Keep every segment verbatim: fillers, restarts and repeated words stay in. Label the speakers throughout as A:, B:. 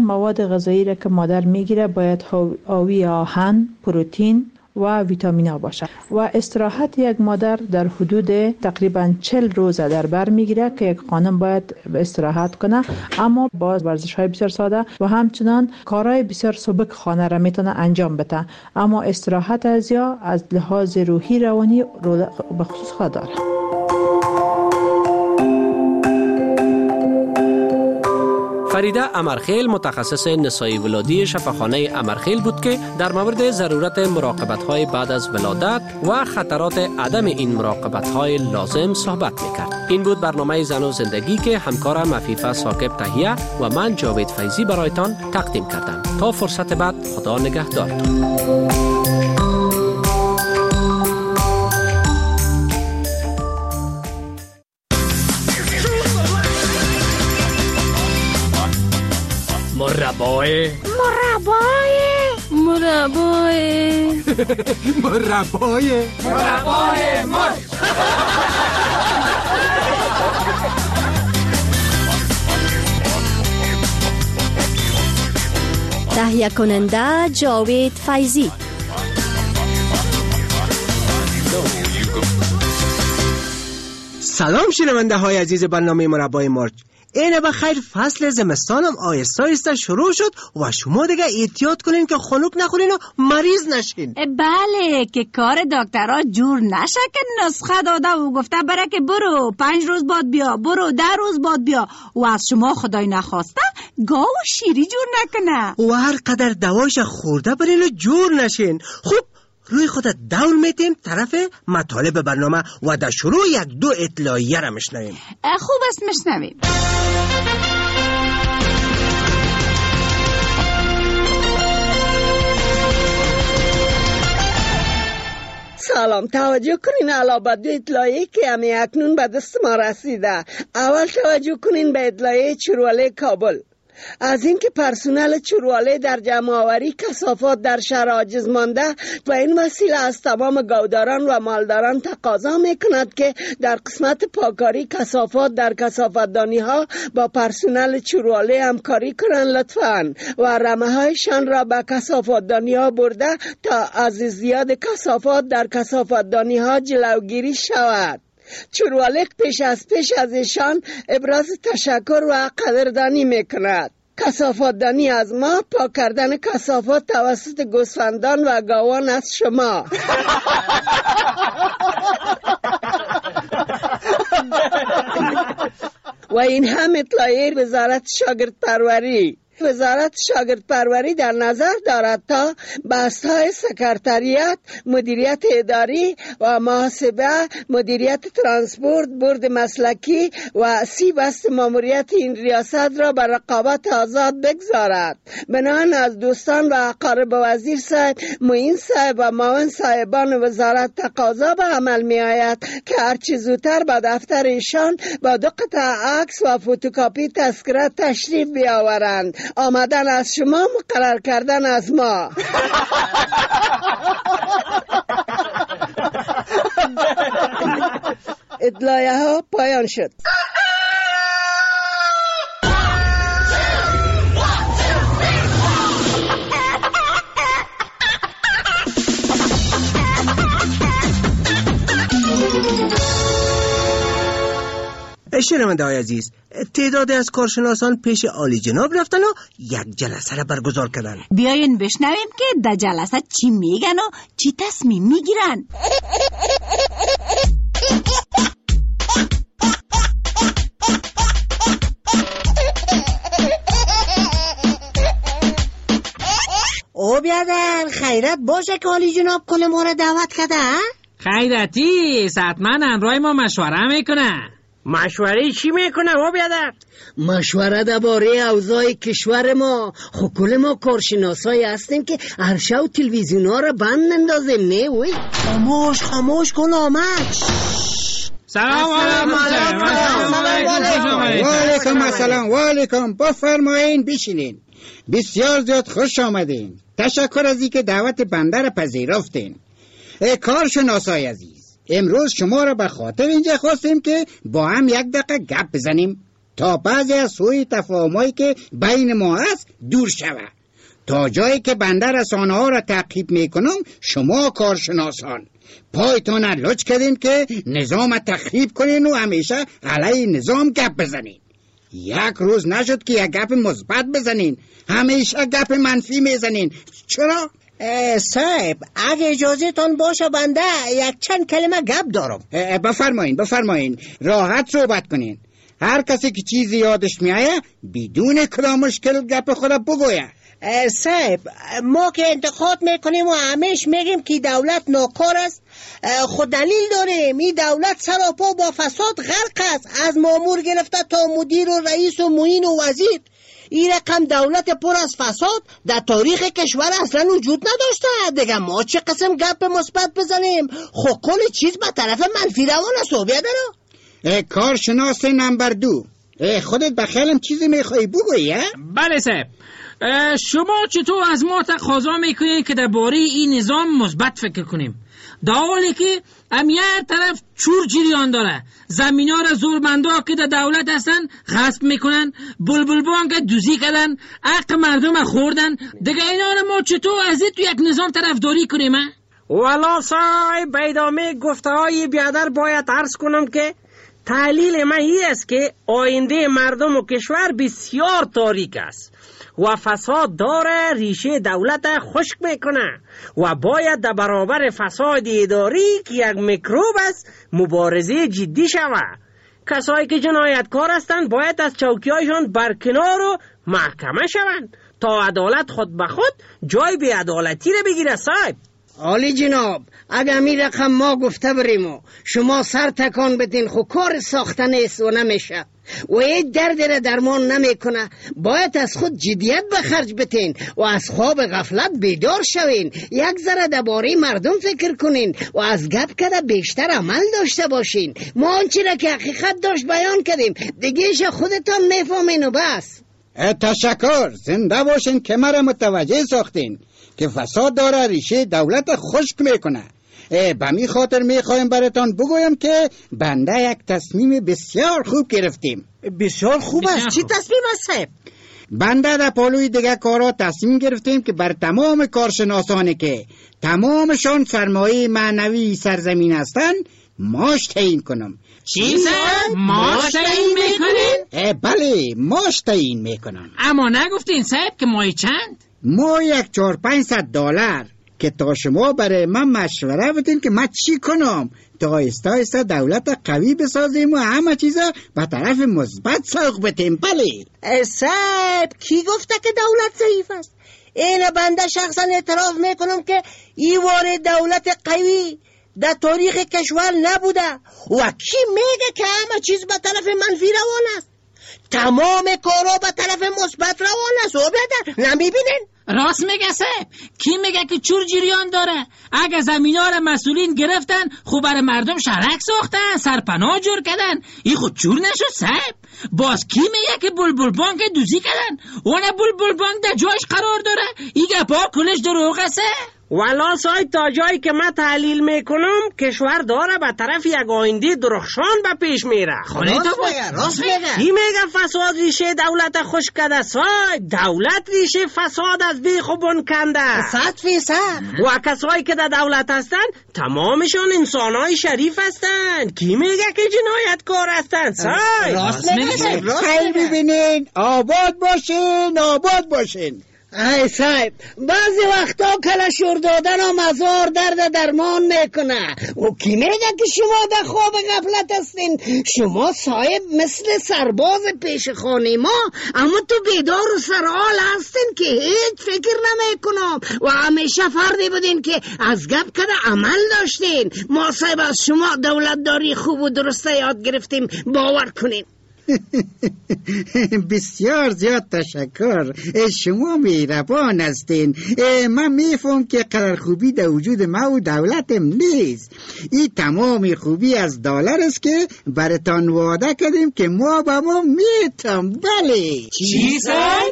A: مواد غذایی را که مادر میگیره باید حاوی آهن، پروتئین و ویتامین باشه و استراحت یک مادر در حدود تقریبا چهل روز در بر میگیره که یک خانم باید استراحت کنه، اما با ورزش های بسیار ساده و همچنان کارهای بسیار سبک خانه را میتونه انجام بده، اما استراحت از یا از لحاظ روحی روانی رول به خصوص خود داره.
B: فریده امرخیل متخصص نسایی ولادی شفاخانه امرخیل بود که در مورد ضرورت مراقبت‌های بعد از ولادت و خطرات عدم این مراقبت‌های لازم صحبت می‌کرد. این بود برنامه زن و زندگی که همکارم عفیفه ثاقب تهیه و من جاوید فیضی برایتان تقدیم کردم. تا فرصت بعد، خدا نگهدارتان.
C: مربای
D: مربای مربای
C: مربای مربای مر
D: تهیه کننده جاوید فیضی.
E: سلام شنونده های عزیز برنامه مربای مرچ. اینه بخیر، فصل زمستانم آیسته آیسته شروع شد و شما دیگه احتیاط کنین که خنک نخورین و مریض نشین.
F: بله، که کار دکترها جور نشه که نسخه داده و گفته بره که برو پنج روز بعد بیا، برو ده روز بعد بیا و از شما خدای نخواسته گاو و شیری جور نکنه
E: و هر قدر دواش خورده برین و جور نشین. خوب، روی خودت دور میتیم طرف مطالب برنامه و در شروع یک دو اطلاعیه را مشنویم.
F: خوب است مشنویم.
G: سلام، توجه کنین علاوه دو اطلاعیه که همی اکنون به دست ما رسیده. اول توجه کنین به اطلاعیه چروله کابل از اینکه پرسنل چروله در جمع آوری کثافات در شهر عاجز مانده و این وسیله از تمام گاوداران و مالداران تقاضا میکند که در قسمت پاکاری کثافات در کثافتدانی ها با پرسنل چروله همکاری کنند لطفاً و رمه هایشان را به کثافتدانی ها برده تا از زیاد کثافات در کثافتدانی ها جلوگیری شود. چروالق پیش از پیش از ایشان ابراز تشکر و قدردانی میکند. کثافتدانی از ما، پاک کردن کثافات توسط گوسفندان و گاوان از شما. و این هم اطلاعیه وزارت شاگردپروری. وزارت شاگردپروری در نظر دارد تا بست‌های سکرتریات، مدیریت اداری و محاسبه، مدیریت ترانسپورت، بورد مسلکی و سی بست ماموریت این ریاست را بر رقابت آزاد بگذارد. بنابراین از دوستان و اقارب وزیر صاحب، معین صاحب و معاون صاحبان وزارت تقاضا به عمل می آید که هرچه زودتر به دفتر ایشان با دو قطعه عکس و فتوکاپی تذکره تشریف بیاورند. آمدن از شما، مقرر کردن از ما. اطلاعیه ها پایان شد.
E: شنونده های عزیز، تعدادی از کارشناسان پیش عالی جناب رفتن و یک جلسه را برگزار کردن.
F: بیاین بشنویم که در جلسه چی میگن و چی تصمیم میگیرن.
G: او بیادر، خیرت باشه که عالی جناب کل ما را دعوت کرده.
H: خیرتی حتما همراه ما مشوره میکنه.
I: مشوره چی میکنه او بیادر؟
G: مشوره درباره اوضاع کشور ما. خب کل ما کارشناسایی هستیم که هر شب تلویزیون ها را بند نندازیم، نه وی؟
E: خاموش خاموش کن آمد.
H: سلام
J: علیکم. السلام علیکم. بفرمایین بشینین. بسیار زیاد خوش آمدین. تشکر از اینکه دعوت بنده را پذیرفتین. کارشناسای عزیز، امروز شما را به خاطر اینجا خواستیم که با هم یک دقیقه گپ بزنیم. تا بعضی از سوء تفاهمایی که بین ما هست دور شود. تا جایی که بنده رسانه ها را تعقیب میکنم، شما کارشناسان پایتان لچ کردین که نظام تخریب کنین و همیشه علیه نظام گپ بزنین. یک روز نشد که یک گپ مثبت بزنین، همیشه گپ منفی میزنین. چرا؟
E: صاحب اگه اجازه تان باشه بنده یک چند کلمه گپ دارم.
J: بفرمایین بفرمایین راحت صحبت کنین. هر کسی که چیزی یادش میایه بدون کدام مشکل گپ خود بگویه.
E: صاحب ما که انتقاد میکنیم و همیش میگیم که دولت ناکار است، خود دلیل داریم. این دولت سراپا با فساد غرق است، از مامور گرفته تا مدیر و رئیس و معین و وزیر. این رقم دولت پر از فساد در تاریخ کشور اصلا وجود نداشته. دیگه ما چه قسم گپ مثبت بزنیم؟ خب کل چیز به طرف منفی روان است. بیادر
J: کارشناس نمبر دو، خودت بخیلم چیزی میخوایی بگویی؟
H: بله صاحب، شما چطور از ما تقاضا میکنید که درباره این نظام مثبت فکر کنیم، در حالی که امیه طرف چور جریان داره؟ زمینا را زورمندا که در دولت هستن غصب میکنن، بلبل بانک دوزی کردن، حق مردم خوردن. دیگه اینا را ما چطور از تو یک نظام طرفداری کنیم؟
I: والا صاحب به ادامه گفته های بیادر باید عرض کنم که تحلیل من این است که آینده مردم و کشور بسیار تاریک است و فساد داره ریشه دولت خشک میکنه و باید در برابر فساد اداری که یک میکروب است مبارزه جدی شود. کسایی که جنایتکار هستند باید از چوکیایشان برکنار و محکمه شوند تا عدالت خود به خود جای بی عدالتی را بگیره. صاحب
G: عالی جناب، اگر می رقم ما گفته بریم و شما سر تکان بدین خو کار ساخته نیست و نمیشه و یک درد را درمان نمیکنه. باید از خود جدیت به خرج بتین و از خواب غفلت بیدار شوین. یک ذره درباره مردم فکر کنین و از گپ کده بیشتر عمل داشته باشین. ما آنچه را که حقیقت داشت بیان کردیم، دیگهش خودتان میفهمین و بس.
J: تشکر، زنده باشین که مرا متوجه ساختین که فساد داره ریشه دولت خشک میکنه. به می خاطر میخوایم براتان بگویم که بنده یک تصمیم بسیار خوب گرفتیم.
E: بسیار خوب است. چی تصمیم است؟
J: بنده در پالوی دیگه کارا تصمیم گرفتیم که بر تمام کارشناسانی که تمامشان سرمایه معنوی سرزمین هستن ماش تعیین کنم.
H: چی صاحب؟ ماش تعیین میکنین؟
J: بله ماش تعیین میکنم.
H: اما نگفتین صاحب که ماهی چند؟
J: ما یک چهار پنج صد دلار که تا شما برای من مشوره بدین که من چی کنم تا آیسته آیسته دولت قوی بسازیم و همه چیزا به طرف مثبت سوق بدیم. بله
E: صاحب کی گفته که دولت ضعیف است؟ این بنده شخصا اعتراف میکنم که این واره دولت قوی در تاریخ کشور نبوده و کی میگه که همه چیز به طرف منفی روان است؟ تمام کارا به طرف مثبت روان است. و بیادر نمیبینین؟
H: راست میگه صاحب. کی میگه که چور جریان داره؟ اگه زمینا را مسئولین گرفتن خوب برای مردم شرک ساختن، سرپناه جور کردن، این خود چور نشد صاحب؟ باز کی میگه که بلبل بانک دوزی کردن؟ اون بلبل بانک در جایش قرار داره؟ این گپا کلش دروغ است.
I: والا صاحب تا جایی که من تحلیل میکنم کشور داره به طرف یک آینده درخشان به پیش میره.
E: خونه تو باید راست میگه.
I: این میگه فساد ریشه دولت خشک کرده. صاحب دولت ریشه فساد از بیخ و بن کنده.
E: صد فیصد.
I: و کسایی که در دولت هستن تمامشان انسانای شریف هستن. کی میگه که جنایتکار هستن؟ صاحب
E: راست میگه.
J: خیلی ببینین آباد باشین آباد باشین.
G: ای صاحب بعضی وقتا کلشور دادن و مزار درد درمان میکنه و کی میگه که شما در خواب غفلت هستین؟ شما صاحب مثل سرباز پیش خانه ما، اما تو بیدار و سرحال هستین که هیچ فکر نمیکنم و همیشه فردی بودین که از گپ کده عمل داشتین. ما صاحب از شما دولتداری خوب و درسته یاد گرفتیم، باور کنین.
J: بسیار زیاد تشکر، شما مهربان هستین. من میفهم که قرار خوبی در وجود ما و دولتم نیست. این تمام خوبی از دلار است که براتان وعده کردیم که ما با ما میتم. بله
H: چی صاحب؟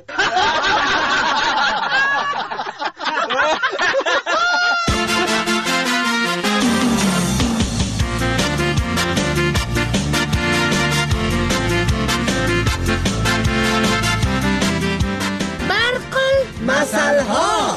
E: مثلها.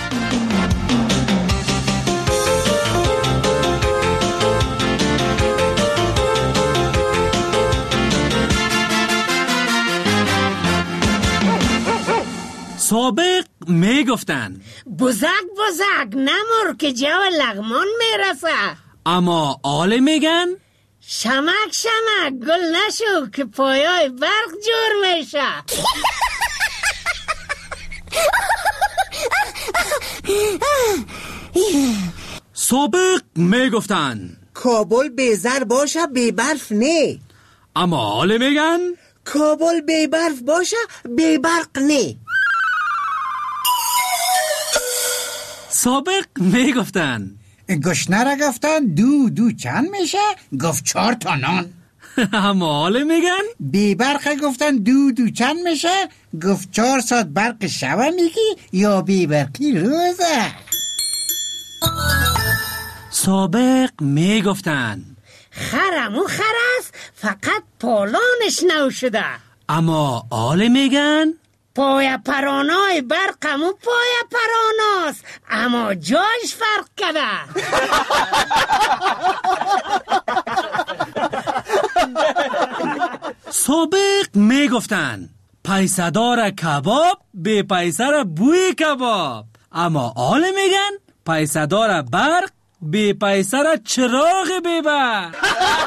H: سابق میگفتن
G: بزرگ بزرگ نمور که جو لغمان میرسه.
H: اما آل میگن
G: شمک شمک گل نشو که پایای برق جور میشه.
H: سابق میگفتن
E: کابل بیزر باشه بی برف نه.
H: اما آل میگن
E: کابل بی برف باشه بی برق نه.
H: سابق میگفتن
J: گشنه را گفتن دو دو چند میشه؟ گفت چهار تا نان.
H: اما حاله میگن
J: بی برق گفتن دو دو چند میشه؟ گفت چهار ساعت برق شبه میگی یا بی برقی روزه.
H: سابق میگفتن
G: خرمو خر است فقط پالانش نو شده.
H: اما آل میگن
G: پای پرانای برقمو پای پراناست اما جایش فرق کرده.
H: سابق میگفتن پیسدار کباب بی پیسر بوی کباب. اما آل میگن پیسدار برق بی پیسر چراغ بی برق.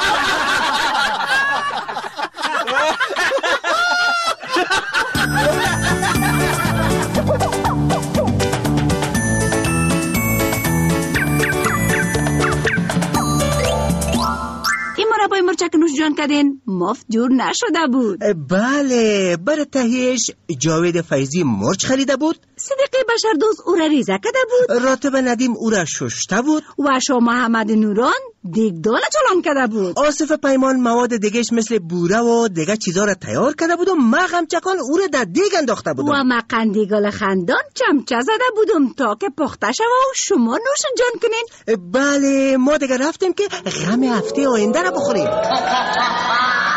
F: مربای مرچک نوش جان کردین مفت جور نشده بود.
K: بله، برای تهیهش جاوید فیضی مرچ خریده بود،
F: صدیقی بشردوست او را ریزه کرده بود،
K: راتب ندیم او را ششته بود
F: و شاه محمد نوران دیگدان چلان کرده بود.
K: آصف پیمان مواد دیگهش مثل بوره و دیگه چیزا را تیار کرده بود و ما غمچکان او را در دیگ انداخته بودم
F: و ما قندیگال خندان چمچه زده بودم تا که پخته شود و شما نوش جان کنین.
K: بله، ما دیگه رفتیم که غم هفته آینده را بخوریم.